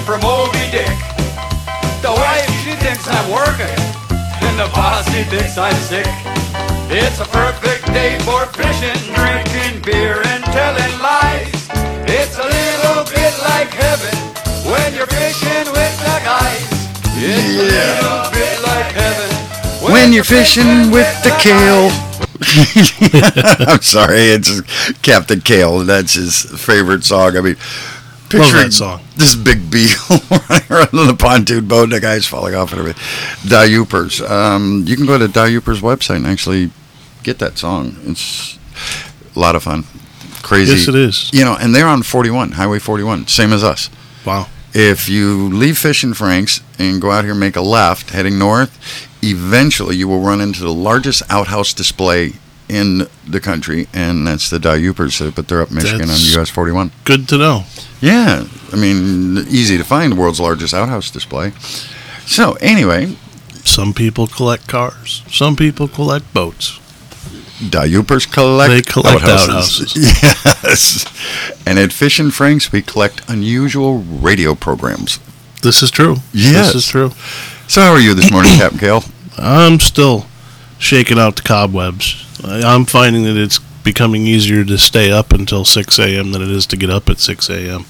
for Moby Dick. The wife, she thinks I'm working, and the boss, he thinks I'm sick. It's a perfect day for fishing, drinking beer, and telling lies. It's a little bit like heaven when you're fishing with the guys. It's a little bit like heaven when you're fishing with the Kale. I'm sorry, it's Captain Kale. That's his favorite song. I mean, love that song. This big beagle running around on the pontoon boat, and the guy's falling off and everything. Diupers. You can go to Diupers' website and actually get that song. It's a lot of fun. Crazy. Yes, it is. You know, and they're on 41, Highway 41, same as us. Wow. If you leave Fishin' Frank's and go out here and make a left, heading north, eventually you will run into the largest outhouse display in the country, and that's the Diupers, but they're up Michigan on US 41. Good to know. Yeah, I mean, easy to find, the world's largest outhouse display. So, anyway. Some people collect cars. Some people collect boats. Diupers collect They collect outhouses. Yes. And at Fishin' Frank's, we collect unusual radio programs. This is true. Yes. This is true. So how are you this morning, Captain Kale? I'm still shaking out the cobwebs. I'm finding that it's becoming easier to stay up until 6 a.m. than it is to get up at 6 a.m.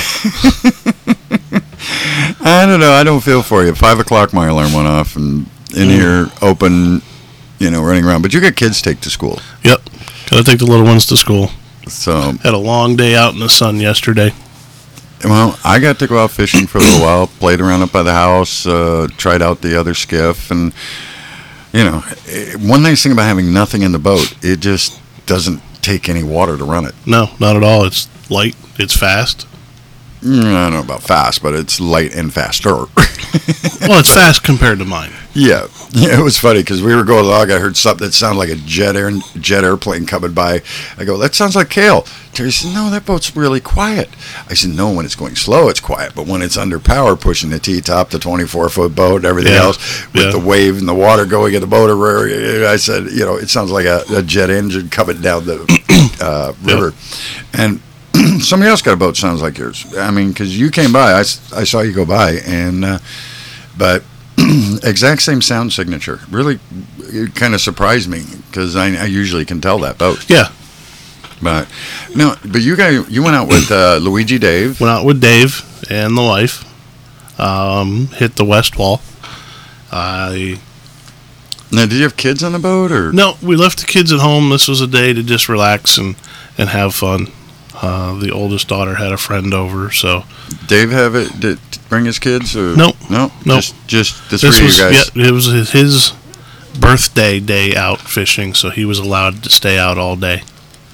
I don't know. I don't feel for you. 5 o'clock, my alarm went off, and in here, open, you know, running around. But you got kids to take to school. Yep. Gotta take the little ones to school. So Had a long day out in the sun yesterday. Well, I got to go out fishing for a little while, played around up by the house, tried out the other skiff, and, you know, one nice thing about having nothing in the boat, it just doesn't take any water to run it. No, not at all. It's light. It's fast. I don't know about fast, but it's light and faster. Well, it's fast compared to mine. Yeah, it was funny because we were going along. I heard something that sounded like a jet airplane coming by. I go, that sounds like Kale. Terry said, no, that boat's really quiet. I said, no, when it's going slow, it's quiet. But when it's under power, pushing the T-top, the 24-foot boat, and everything else, with the wave and the water going in the motor, I said, you know, it sounds like a jet engine coming down the river. And somebody else got a boat sounds like yours. I mean, because you came by, I saw you go by, and but exact same sound signature. Really, it kind of surprised me because I usually can tell that boat. Yeah. But no, but you went out with Luigi Dave. Went out with Dave and the wife. Hit the west wall. Now, did you have kids on the boat or no? We left the kids at home. This was a day to just relax and have fun. The oldest daughter had a friend over, so Dave did bring his kids? Or? Nope. No, nope. Just the three of you guys. Yeah, it was his birthday day out fishing, so he was allowed to stay out all day.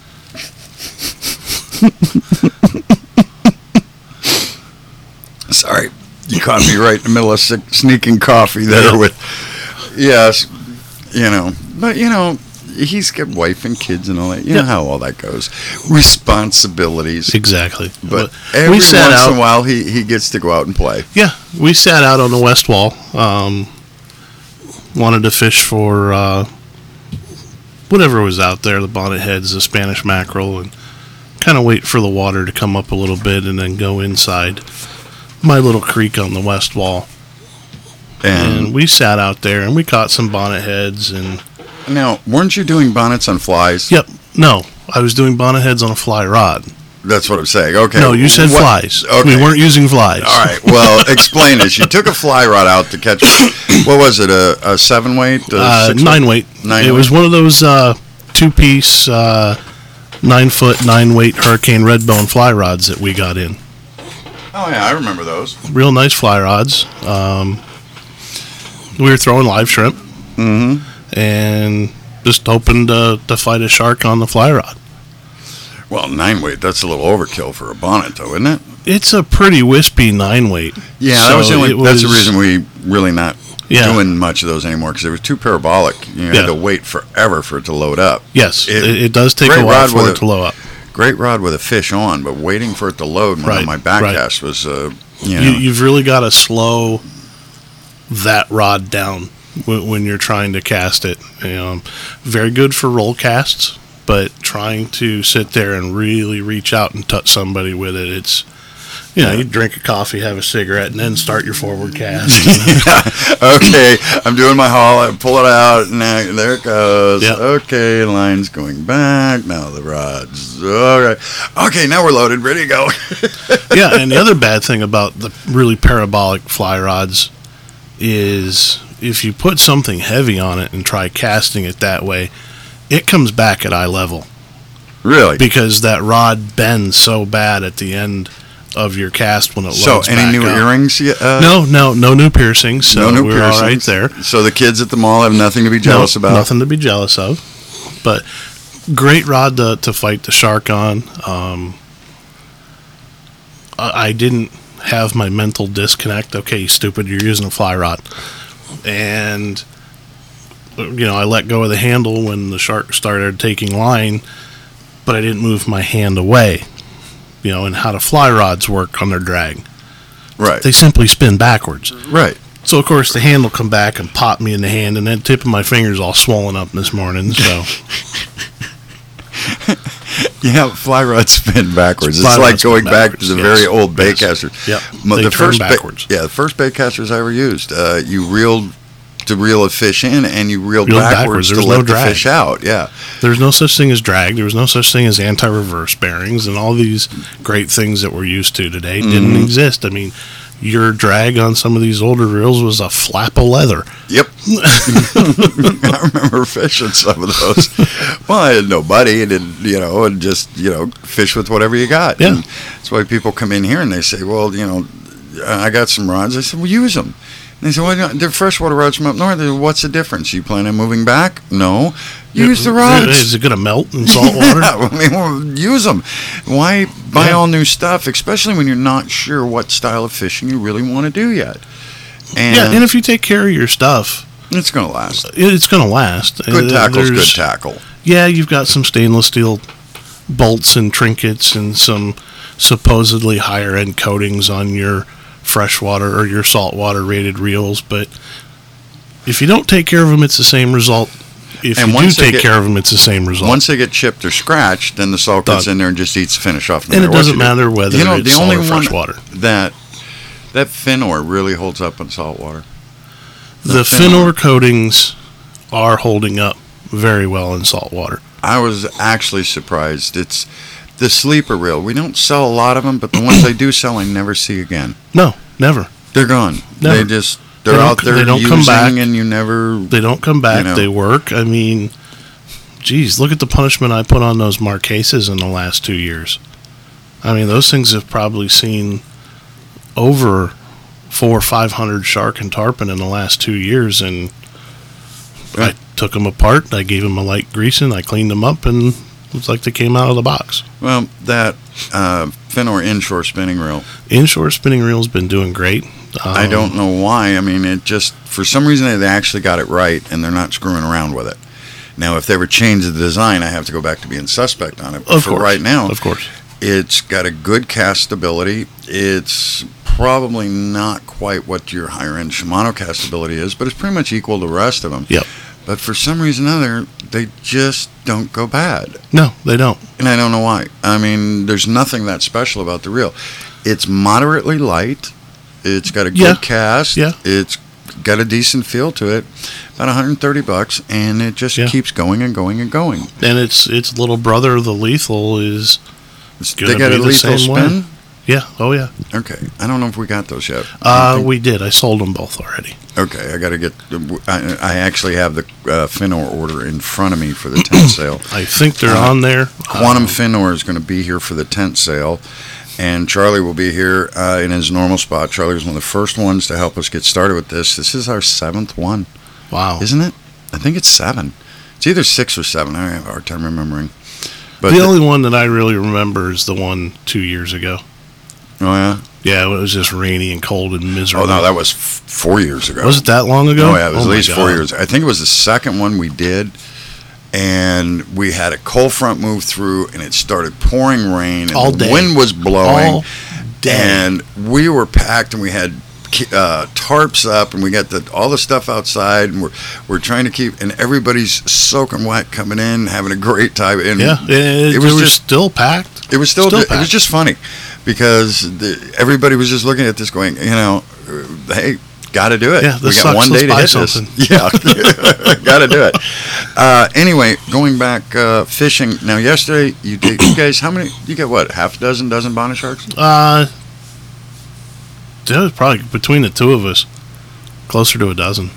Sorry, you caught me right in the middle of sneaking coffee there with. Yes, you know, but you know. He's got wife and kids and all that. You know how all that goes. Responsibilities. Exactly. But every once in a while, he gets to go out and play. Yeah. We sat out on the west wall. Wanted to fish for whatever was out there, the bonnet heads, the Spanish mackerel, and kind of wait for the water to come up a little bit and then go inside my little creek on the west wall. And we sat out there and we caught some bonnet heads and... Now, weren't you doing bonnets on flies? Yep. No, I was doing bonnet heads on a fly rod. That's what I'm saying. Okay. No, you said flies. Okay. We weren't using flies. All right. Well, explain this. You took a fly rod out to catch, what was it, a 7-weight? 9-weight. It was one of those 2-piece, 9-foot, 9-weight Hurricane Redbone fly rods that we got in. Oh, yeah, I remember those. Real nice fly rods. We were throwing live shrimp. Mm-hmm. And just hoping to fight a shark on the fly rod. Well, 9-weight, that's a little overkill for a bonnet, though, isn't it? It's a pretty wispy 9-weight. Yeah, so that's the reason we really not doing much of those anymore, because it was too parabolic. You had to wait forever for it to load up. Yes, it does take a while for it to load up. Great rod with a fish on, but waiting for it to load on my back cast was, You've really got to slow that rod down when you're trying to cast it. Very good for roll casts, but trying to sit there and really reach out and touch somebody with it, You know, you drink a coffee, have a cigarette, and then start your forward cast. Okay, I'm doing my haul. I pull it out, and there it goes. Yep. Okay, line's going back. Now the rod's okay. Now we're loaded, ready to go. Yeah, and the other bad thing about the really parabolic fly rods is if you put something heavy on it and try casting it that way, it comes back at eye level. Really? Because that rod bends so bad at the end of your cast when it loads back up. So, any new earrings? No new piercings. So no new we're all right piercings. there. So the kids at the mall have nothing to be jealous about. Nothing to be jealous of. But great rod to fight the shark on. I didn't have my mental disconnect. Okay, stupid, you're using a fly rod. And, you know, I let go of the handle when the shark started taking line, but I didn't move my hand away. You know, and how do fly rods work on their drag? Right. They simply spin backwards. Right. So, of course, the handle come back and pop me in the hand, and then tip of my finger's all swollen up this morning, so... Yeah, fly rods spin backwards. Fly It's rods like going spin back backwards, to the yes. very old Yes. baitcasters. Yep. The They first turn backwards. the first baitcasters I ever used, you reeled to reel a fish in, and you reeled backwards There to was let no the drag. fish out. Yeah. There's no such thing as drag. There was no such thing as anti-reverse bearings, and all these great things that we're used to today didn't exist. I mean, your drag on some of these older reels was a flap of leather. Yep. I remember fishing some of those. Well, I had no buddy, and just fish with whatever you got. Yeah. And that's why people come in here and they say, well, I got some rods. I said, well, use them. And they said, well, they're freshwater rods from up north. What's the difference? You plan on moving back? No. Use the rods. Is it going to melt in salt water? Yeah, I mean, well, use them. Why buy all new stuff, especially when you're not sure what style of fishing you really want to do yet? And if you take care of your stuff, it's going to last. It's going to last. Good tackle's good tackle. Yeah, you've got some stainless steel bolts and trinkets and some supposedly higher end coatings on your freshwater or your saltwater rated reels, but if you don't take care of them, it's the same result. If you do take care of them, it's the same result. Once they get chipped or scratched, then the salt gets in there and just eats the finish off. And it doesn't matter whether it's salt or freshwater. That Finor really holds up in saltwater. The Finor coatings are holding up very well in saltwater. I was actually surprised. It's the sleeper reel. We don't sell a lot of them, but the ones I do sell, I never see again. No, never. They're gone. Never. They're out there. They don't using, come back, and you never. They don't come back. They work. I mean, geez, look at the punishment I put on those Marquesas in the last 2 years. I mean, those things have probably seen over 400 or 500 shark and tarpon in the last 2 years, and I took them apart. I gave them a light greasing. I cleaned them up, and it was like they came out of the box. Well, that Finor inshore spinning reel. Inshore spinning reel's been doing great. I don't know why. I mean, it just, for some reason, they actually got it right, and they're not screwing around with it. Now, if they ever change the design, I have to go back to being suspect on it. But for right now, of course, it's got a good cast stability. It's probably not quite what your higher-end Shimano cast stability is, but it's pretty much equal to the rest of them. Yep. But for some reason or other, they just don't go bad. No, they don't. And I don't know why. I mean, there's nothing that special about the reel. It's moderately light. It's got a good cast. Yeah. It's got a decent feel to it. About $130, and it just keeps going and going and going. And its little brother, the Lethal, is going to got be a the Lethal same spin? way. Yeah. Oh, yeah. Okay. I don't know if we got those yet. We did. I sold them both already. Okay. I got to get. I actually have the Finor order in front of me for the tent sale. I think they're on there. Quantum Finor is going to be here for the tent sale, and Charlie will be here in his normal spot. Charlie was one of the first ones to help us get started with this. This is our 7th one. Wow. Isn't it? I think it's 7. It's either 6 or 7. I have a hard time remembering. But the only one that I really remember is the one 2 years ago. Oh, yeah? Yeah, it was just rainy and cold and miserable. Oh, no, that was 4 years ago. Was it that long ago? Oh, yeah, it was at least 4 years. I think it was the second one we did, and we had a cold front move through, and it started pouring rain, and all the day. wind was blowing. All day. And we were packed, and we had tarps up, and we got all the stuff outside, and we're trying to keep, and everybody's soaking wet coming in, having a great time. And it was just still packed. It was still it was just funny because everybody was just looking at this, going, hey, got to do it. Yeah, we got one day to hit something. this. Yeah, got to do it. Anyway, going back fishing. Now, yesterday, you guys, how many? You get what? Half a dozen bonnet sharks? It was probably between the two of us, closer to a dozen.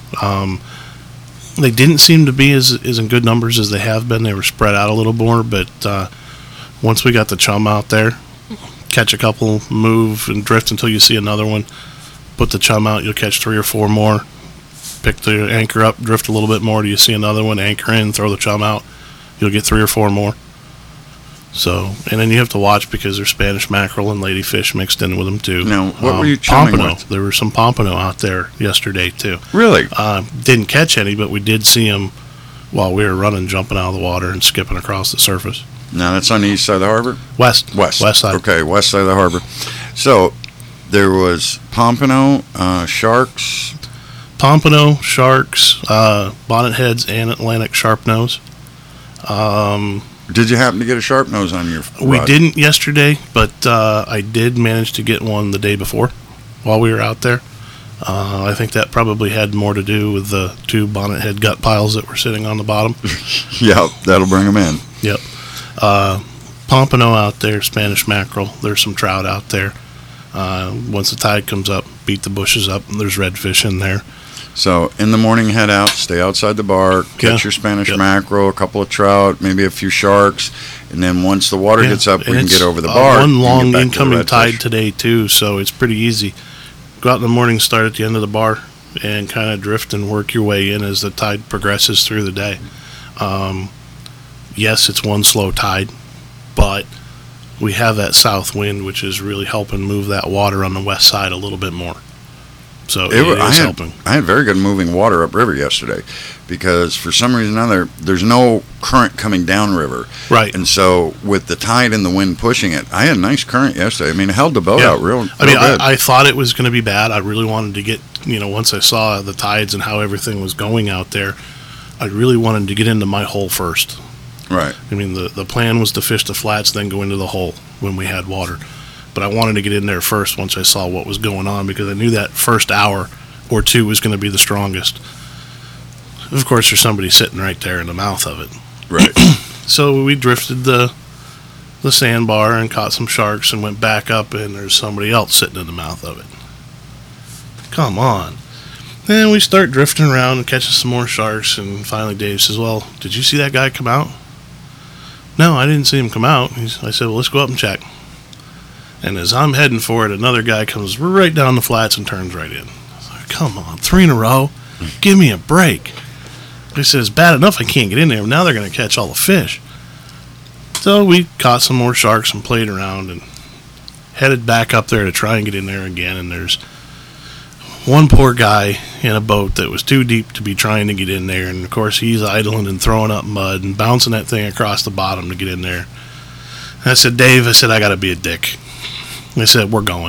They didn't seem to be as in good numbers as they have been. They were spread out a little more, but once we got the chum out there, catch a couple, move, and drift until you see another one. Put the chum out, you'll catch 3 or 4 more. Pick the anchor up, drift a little bit more. Do you see another one? Anchor in, throw the chum out. You'll get 3 or 4 more. So, and then you have to watch because there's Spanish mackerel and ladyfish mixed in with them too. Now, what were you chumming pompano with? There were some pompano out there yesterday too. Really? Didn't catch any, but we did see them while we were running, jumping out of the water and skipping across the surface. Now, that's on the east side of the harbor? West side. Okay, west side of the harbor. So, there was pompano, sharks. Pompano, sharks, bonnet heads, and Atlantic sharpnose. Did you happen to get a sharp nose on your rod? We didn't yesterday, but I did manage to get one the day before while we were out there. I think that probably had more to do with the 2 bonnet head gut piles that were sitting on the bottom. Yeah, that'll bring them in. Yep. Pompano out there, Spanish mackerel. There's some trout out there. Once the tide comes up, beat the bushes up, and there's redfish in there. So, in the morning, head out, stay outside the bar, catch your Spanish mackerel, a couple of trout, maybe a few sharks, and then once the water gets up, we can get over the bar. One long incoming tide today, too, so it's pretty easy. Go out in the morning, start at the end of the bar, and kind of drift and work your way in as the tide progresses through the day. Yes, it's one slow tide, but we have that south wind, which is really helping move that water on the west side a little bit more. So it is helping. I had very good moving water upriver yesterday because for some reason or another, there's no current coming downriver. Right. And so with the tide and the wind pushing it, I had a nice current yesterday. I mean, it held the boat out real good. I thought it was going to be bad. I really wanted to get, once I saw the tides and how everything was going out there, I really wanted to get into my hole first. Right. I mean, the plan was to fish the flats, then go into the hole when we had water. But I wanted to get in there first once I saw what was going on because I knew that first hour or 2 was going to be the strongest. Of course, there's somebody sitting right there in the mouth of it. Right. So we drifted the sandbar and caught some sharks and went back up, and there's somebody else sitting in the mouth of it. Come on. Then we start drifting around and catching some more sharks, and finally Dave says, well, did you see that guy come out? No, I didn't see him come out. I said, well, let's go up and check. And as I'm heading for it, another guy comes right down the flats and turns right in. I was like, come on, 3 in a row? Give me a break. He says, bad enough I can't get in there. Now they're going to catch all the fish. So we caught some more sharks and played around and headed back up there to try and get in there again. And there's one poor guy in a boat that was too deep to be trying to get in there. And, of course, he's idling and throwing up mud and bouncing that thing across the bottom to get in there. And I said, Dave, I got to be a dick. I said, we're going.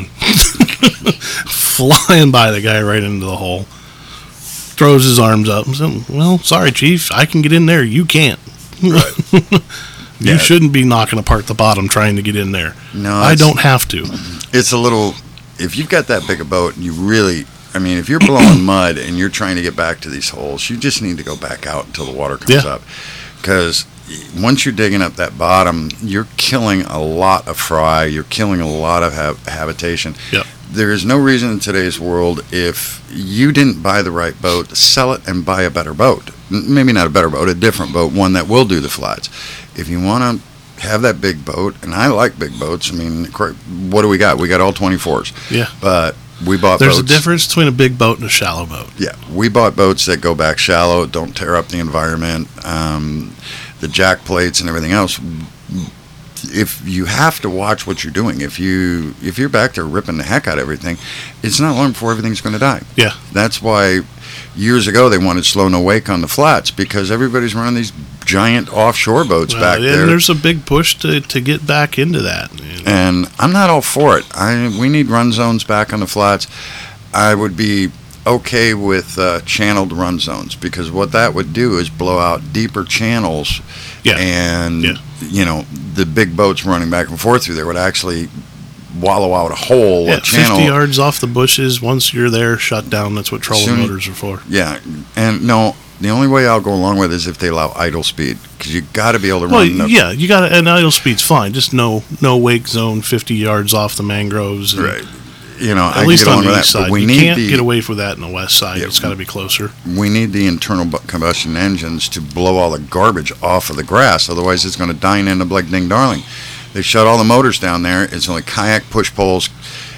Flying by the guy right into the hole. Throws his arms up and said, well, sorry, Chief. I can get in there. You can't. Right. You shouldn't be knocking apart the bottom trying to get in there. No, I don't have to. It's a little, if you've got that big a boat and you really, if you're blowing mud and you're trying to get back to these holes, you just need to go back out until the water comes up. Because once you're digging up that bottom, you're killing a lot of fry. You're killing a lot of habitation. Yep. There is no reason in today's world, if you didn't buy the right boat, sell it and buy a better boat. Maybe not a better boat, a different boat, one that will do the flats. If you want to have that big boat, and I like big boats, what do we got? We got all 24s. Yeah. But we bought There's boats. a difference between a big boat and a shallow boat. Yeah. We bought boats that go back shallow, don't tear up the environment. The jack plates and everything else. If you have to watch what you're doing, if you're back there ripping the heck out of everything, it's not long before everything's going to die. Yeah. That's why years ago they wanted slow no wake on the flats, because everybody's running these giant offshore boats back there. And there's a big push to get back into that. And I'm not all for it. We need run zones back on the flats. I would be okay with channeled run zones, because what that would do is blow out deeper channels, and the big boats running back and forth through there would actually wallow out a hole, a channel. 50 yards off the bushes. Once you're there, shut down. That's what trolling motors are for. Yeah, and no, the only way I'll go along with is if they allow idle speed, because you got to be able to run. You got and idle speed's fine. Just no wake zone 50 yards off the mangroves. Right. At least on the east side. You can't get away with that on the west side. It's got to be closer. We need the internal combustion engines to blow all the garbage off of the grass. Otherwise, it's going to die and end up like Ding Darling. They shut all the motors down there. It's only kayak push poles,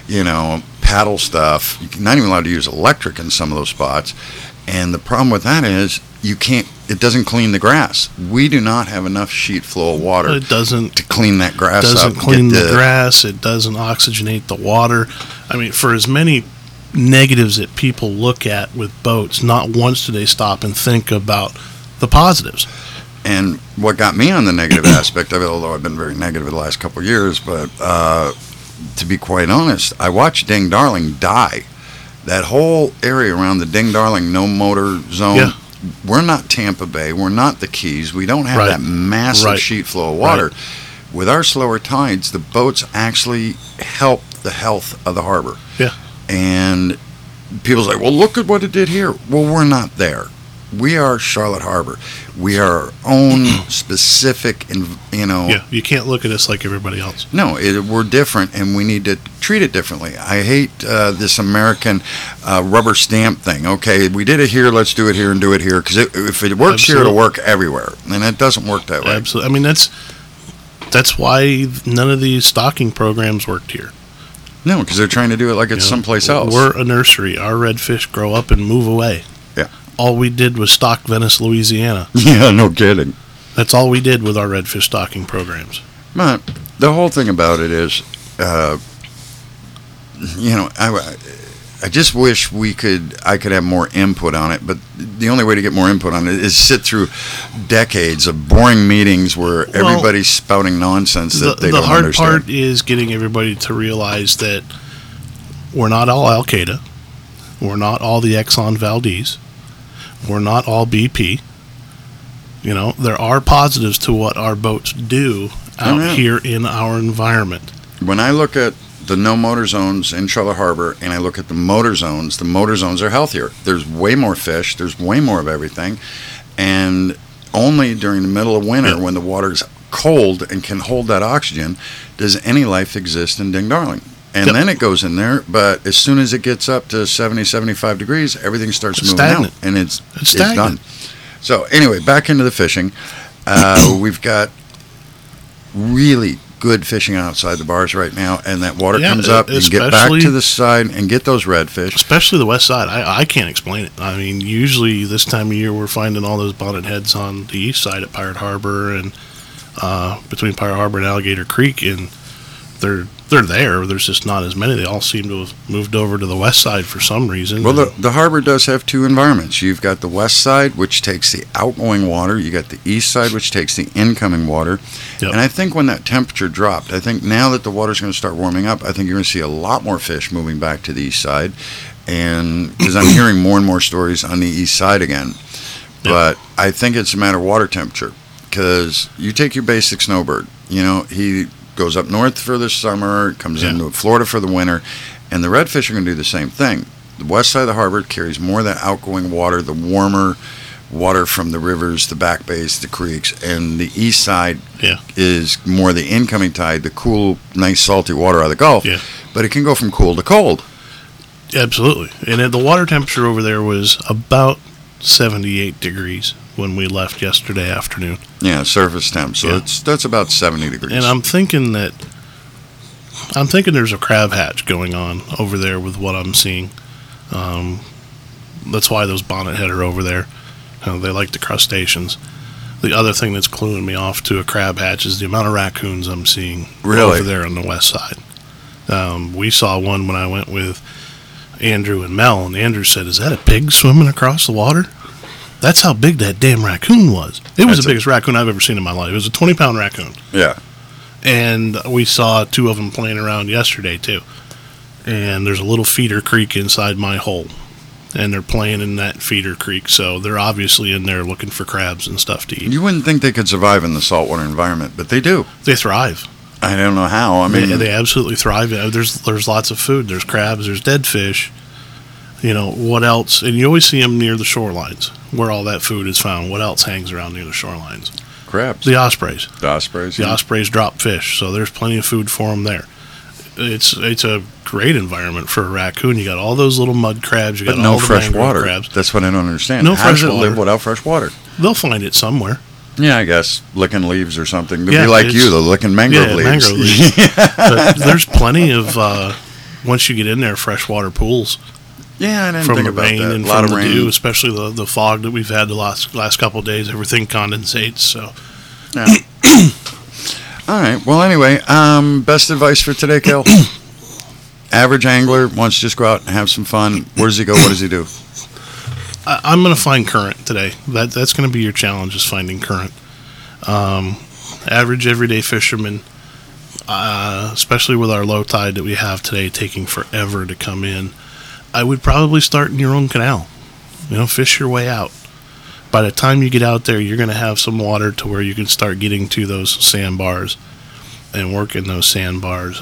paddle stuff. You're not even allowed to use electric in some of those spots. And the problem with that is it doesn't clean the grass. We do not have enough sheet flow of water to clean that grass up. It doesn't clean the grass. It doesn't oxygenate the water. I mean, for as many negatives that people look at with boats, not once do they stop and think about the positives. And what got me on the negative aspect of it, although I've been very negative the last couple of years, but to be quite honest, I watched Ding Darling die. That whole area around the Ding Darling no motor zone, we're not Tampa Bay, we're not the Keys, we don't have that massive sheet flow of water. With our slower tides, the boats actually help the health of the harbor. Yeah. And people's like, well, look at what it did here. Well, we're not there. We are Charlotte Harbor. We are our own specific, Yeah, you can't look at us like everybody else. No, we're different, and we need to treat it differently. I hate this American rubber stamp thing. Okay, we did it here, let's do it here and do it here. Because if it works here, it'll work everywhere. And it doesn't work that way. Absolutely. I mean, that's why none of these stocking programs worked here. No, because they're trying to do it like it's someplace else. We're a nursery. Our redfish grow up and move away. Yeah. All we did was stock Venice, Louisiana. Yeah, no kidding. That's all we did with our redfish stocking programs. But the whole thing about it is, I just wish I could have more input on it, but the only way to get more input on it is sit through decades of boring meetings where everybody's spouting nonsense that they don't understand. The hard part is getting everybody to realize that we're not all Al-Qaeda. We're not all the Exxon Valdez. We're not all BP. There are positives to what our boats do out here in our environment. When I look at the no motor zones in Charlotte Harbor and I look at the motor zones are healthier. There's way more fish. There's way more of everything. And only during the middle of winter when the water's cold and can hold that oxygen does any life exist in Ding Darling. And then it goes in there, but as soon as it gets up to 70, 75 degrees, everything starts moving out, and it's done. So anyway, back into the fishing. We've got really good fishing outside the bars right now, and that water comes up, you get back to the side and get those redfish. Especially the west side. I can't explain it. I mean, usually this time of year we're finding all those bonnet heads on the east side at Pirate Harbor and between Pirate Harbor and Alligator Creek, and they're there. There's just not as many. They all seem to have moved over to the west side for some reason. Well, the harbor does have two environments. You've got the west side, which takes the outgoing water. You got the east side, which takes the incoming water. Yep. And I think when that temperature dropped, I think now that the water's going to start warming up, I think you're going to see a lot more fish moving back to the east side. And because I'm hearing more and more stories on the east side again. Yep. But I think it's a matter of water temperature. Because you take your basic snowbird, he goes up north for the summer, comes into Florida for the winter, and the redfish are going to do the same thing. The west side of the harbor carries more of that outgoing water, the warmer water from the rivers, the back bays, the creeks, and the east side is more the incoming tide, the cool, nice, salty water out of the Gulf. Yeah. But it can go from cool to cold. Absolutely. And the water temperature over there was about 78 degrees when we left yesterday afternoon. Yeah, surface temp. So that's about 70 degrees. And I'm thinking there's a crab hatch going on over there with what I'm seeing. That's why those bonnet head are over there. They like the crustaceans. The other thing that's cluing me off to a crab hatch is the amount of raccoons I'm seeing over there on the west side. We saw one when I went with Andrew and Mel, and Andrew said, "Is that a pig swimming across the water?" That's how big that damn raccoon was. It was the biggest raccoon I've ever seen in my life. It was a 20-pound raccoon. Yeah. And we saw two of them playing around yesterday, too. and there's a little feeder creek inside my hole, and they're playing in that feeder creek, so they're obviously in there looking for crabs and stuff to eat. You wouldn't think they could survive in the saltwater environment, but they do. They thrive. I don't know how. I mean, They absolutely thrive. There's lots of food. There's crabs. There's dead fish. You know, what else? And you always see them near the shorelines where all that food is found. What else hangs around near the shorelines? crabs. The ospreys. The ospreys. The yeah. ospreys drop fish, so there's plenty of food for them there. It's a great environment for a raccoon. You got all those little mud crabs. You got But no all the fresh mangrove water. crabs. That's what I don't understand. No How fresh does it live water. without fresh water? They'll find it somewhere. Yeah, I guess licking leaves or something. They'll Yeah, be like it's- you, they're licking mangrove leaves. Mangrove leaves. But there's plenty of once you get in there, freshwater pools Yeah, I didn't from think the about rain that. and A lot from of the rain. dew, especially the fog that we've had the last couple of days. Everything condensates. So Yeah. All right. Well, anyway, best advice for today, Kel? Average angler wants to just go out and have some fun. Where does he go? What does he do? I'm going to find current today. That's going to be your challenge, is finding current. Average everyday fisherman, especially with our low tide that we have today taking forever to come in, I would probably start in your own canal. Fish your way out. By the time you get out there, you're going to have some water to where you can start getting to those sandbars and work in those sandbars.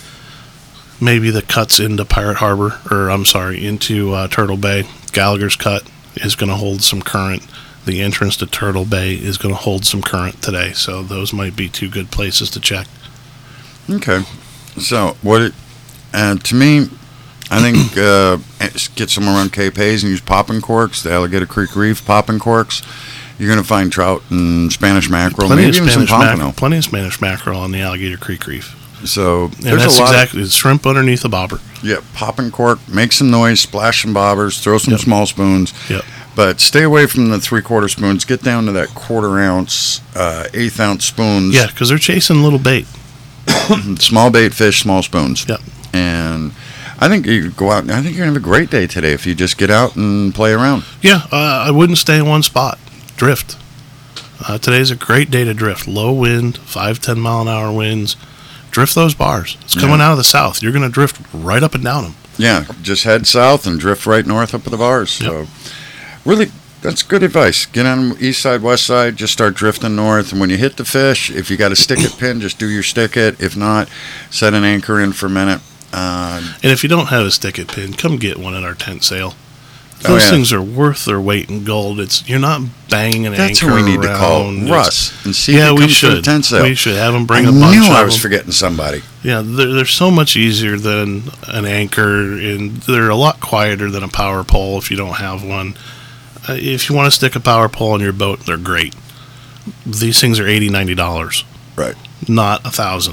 Maybe the cuts into Pirate Harbor, into Turtle Bay. Gallagher's Cut is going to hold some current. The entrance to Turtle Bay is going to hold some current today, so those might be two good places to check. Okay. So, to me, I think get somewhere around Cape Hayes and use popping corks, the Alligator Creek Reef popping corks. You're going to find trout and Spanish mackerel, maybe even some pompano. Plenty of Spanish mackerel on the Alligator Creek Reef. So, And there's that's a lot. exactly it's shrimp underneath a bobber. Yeah, popping cork, make some noise, splash some bobbers, throw some Yep. small spoons. Yep. But stay away from the 3/4 spoons. Get down to that 1/4 ounce, 1/8 ounce spoons. Yeah, because they're chasing little bait. Small bait fish, small spoons. Yep. And I think you go out. I think you're gonna have a great day today if you just get out and play around. Yeah, I wouldn't stay in one spot. Drift. Today's a great day to drift. Low wind, 5-10 mile an hour winds. Drift those bars. It's coming Yeah. out of the south. You're going to drift right up and down them. Yeah, just head south and drift right north up to the bars. So, really, that's good advice. Get on the east side, west side. Just start drifting north. And when you hit the fish, if you got a stick it pin, just do your stick it. If not, set an anchor in for a minute. And if you don't have a stick it pin, come get one at our tent sale. Oh, Those yeah. things are worth their weight in gold. You're not banging an That's anchor who we need to call around. Russ and see if Yeah, he we comes to the should. tent sale. We should have them bring I a bunch knew of I was them. forgetting somebody. Yeah, they're so much easier than an anchor, and they're a lot quieter than a power pole if you don't have one. If you want to stick a power pole on your boat, they're great. These things are $80-$90. Right. Not $1,000.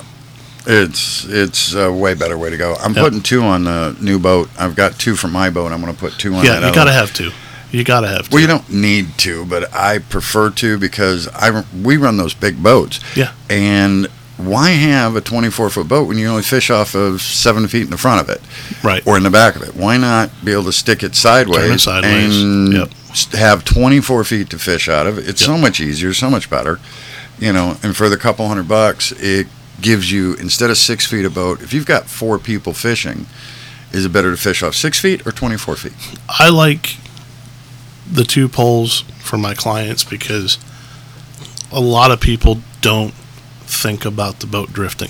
It's a way better way to go. I'm Yep. putting 2 on the new boat. I've got 2 from my boat. I'm going to put 2 on that Yeah, you other got to one. have two. You got to have two. Well, you don't need to, but I prefer to because we run those big boats. Yeah. And why have a 24-foot boat when you only fish off of 7 feet in the front of it Right. or in the back of it? Why not be able to stick it sideways, Turn it sideways. and Yep. have 24 feet to fish out of? It's so much easier, so much better. And for the couple $100, it gives you, instead of 6 feet of boat, if you've got 4 people fishing, is it better to fish off 6 feet or 24 feet? I like the 2 poles for my clients because a lot of people don't think about the boat drifting.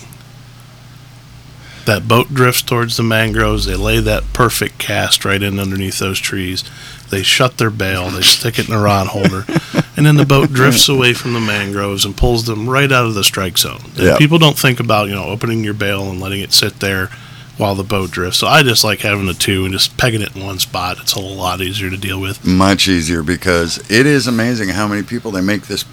That boat drifts towards the mangroves. They lay that perfect cast right in underneath those trees. They shut their bail. They stick it in a rod holder. And then the boat drifts away from the mangroves and pulls them right out of the strike zone. And Yeah. people don't think about, opening your bail and letting it sit there while the boat drifts. So I just like having the 2 and just pegging it in one spot. It's a whole lot easier to deal with. Much easier, because it is amazing how many people they make this,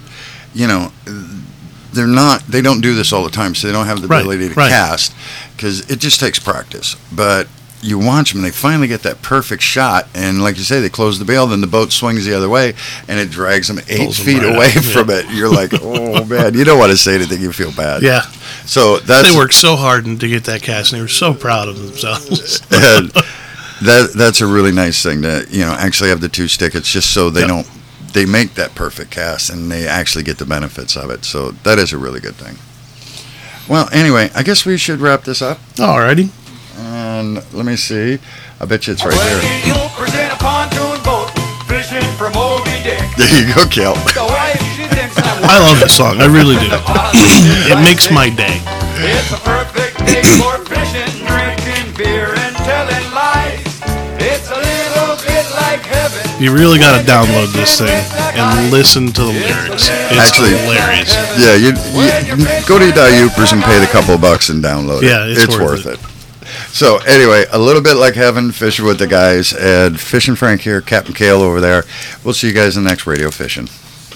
they don't do this all the time, so they don't have the Right, ability to right. cast, because it just takes practice. But you watch them, they finally get that perfect shot, and like you say, they close the bail, then the boat swings the other way, and it drags them 8 Pulls them feet right away out, from it. You're like, oh man, you don't want to say anything, you feel bad. Yeah. So that's They worked so hard to get that cast, and they were so proud of themselves. and that's a really nice thing to actually have the 2 stick. It's just so they Yep. don't. They make that perfect cast, and they actually get the benefits of it. So that is a really good thing. Well, anyway, I guess we should wrap this up. Alrighty. on, let me see. I bet you it's right Well, here. Yokers in a pontoon boat, fishing for Moby Dick. There you go, Kel. The wife, she thinks I'm I love this song. I really do. The boss, he thinks It I'm makes sick. my day. It's a perfect day for fishing, drinking beer, and telling lies. It's a little bit like heaven. You really got to download this thing and listen to the lyrics. It's Actually- hilarious. Yeah, you go to Youpers and pay the couple bucks and download it. Yeah, it's worth worth it. So anyway, a little bit like heaven, fishing with the guys. Ed, Fish and Frank here, Captain Kale over there. We'll see you guys in the next Radio Fishing.